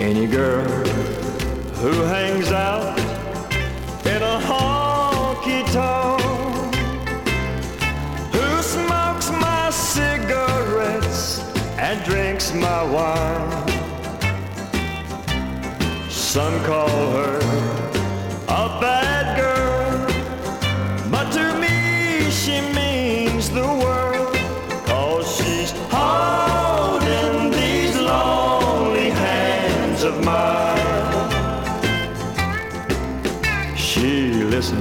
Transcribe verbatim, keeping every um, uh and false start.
Any girl who hangs out in a honky-tonk, who smokes my cigarettes and drinks my wine. Some call her